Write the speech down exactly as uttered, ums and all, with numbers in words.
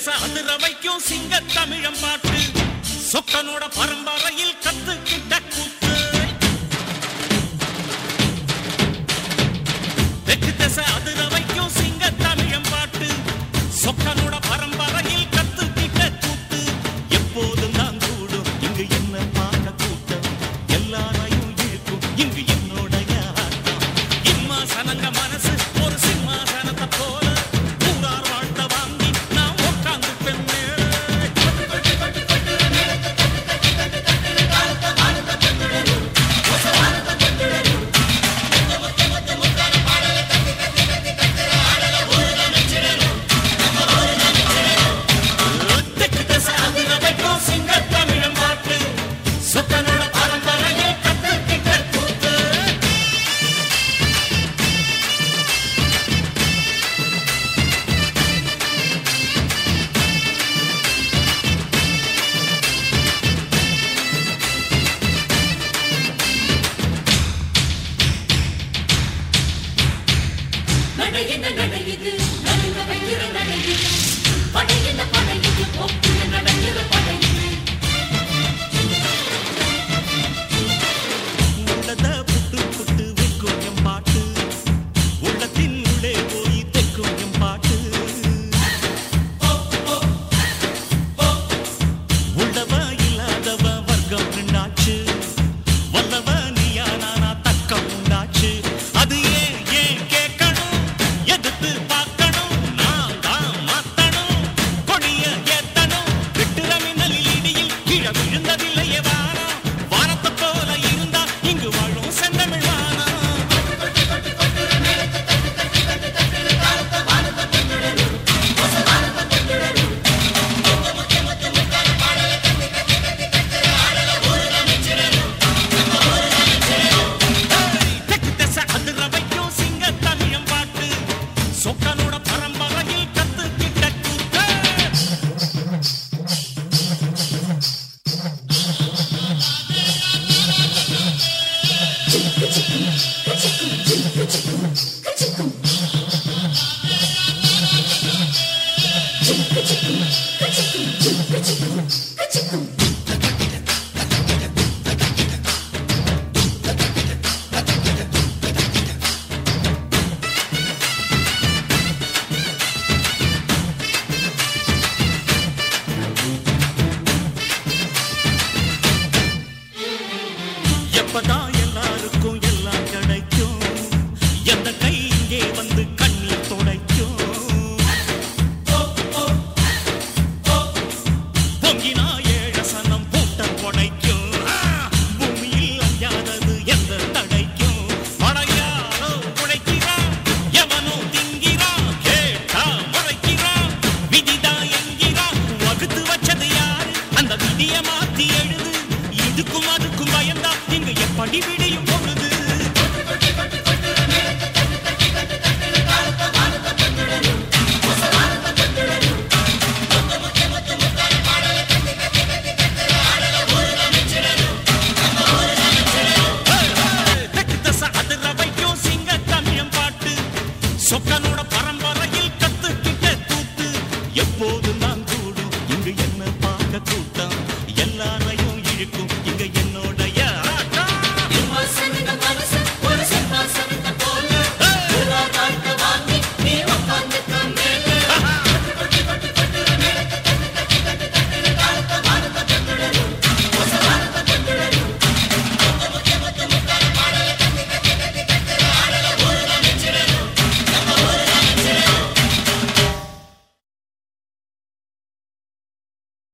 அதிர வைக்கும் சிங்க தமிழம் பாட்டு சொக்கனோட பரம்பரையில் கத்துக்கிட்ட கூத்து தெற்கு திசை அதிர வைக்கும் சிங்க தமிழம் பாட்டு சொக்கனோட பரம்பரையில் கத்துக்கிட்ட கூத்து எப்போதும் நான் கூடும் இங்கு என்ன பார்க்க கூட்டம் எல்லாரையும் இழுக்கும் இங்கு என்னோடைய ஆட்டம் இம்மா சனங்க மனசு ஒரு சிம்மாசனத்தை போல எப்பதான் எல்லாருக்கும் எல்லாம் கிடைக்கும் எந்த கை இங்கே வந்து கண்ணீர் துடைக்கும் பொங்கினா ஏழசனம் பூட்டம் கொடைக்கும் பூமியில் அஞ்சாதது எந்த தடைக்கும் படையாளோ உழைக்கிறான் எவனோ திங்கிறான் கேட்டா முறைக்கிறான் விதிதான் என்கிறான் வகுத்து வச்சது யாரு அந்த விதியை மாத்தி எழுது இதுக்கும் அதுக்கும் பயந்தா இங்க எப்படி விடியும் பொழுது அதிர வைக்கும் சிங்க தமிழம் பாட்டு சொக்கனோட பரம்பரையில் கத்துக்கிட்ட கூத்து எப்போதும் நான் கூடும் இங்கு என்ன பார்க்க கூட்டம் எல்லாரையும் இழுக்கும் இங்க